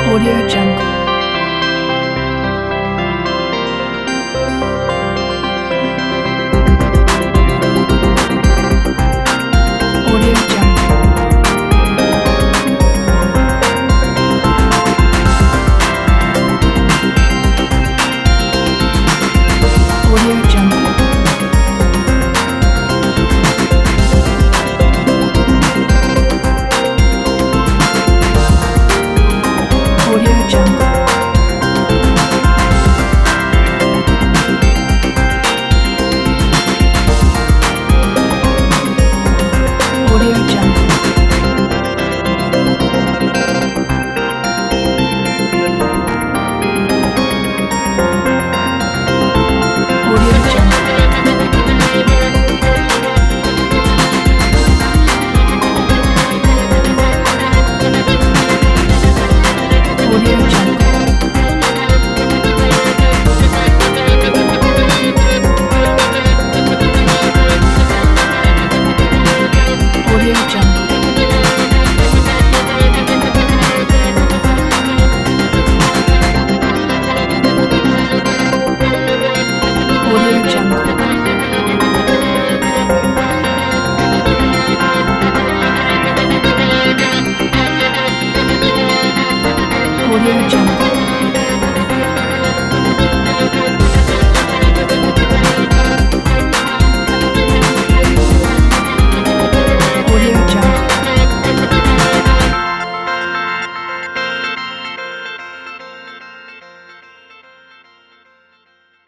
Audio Jungle. Audio Jungle. Audio Jungle. Audio Jungle. Audio Jungle. Audio Jungle. Audio Jungle. Audio Jungle. Audio Jungle. Audio Jungle.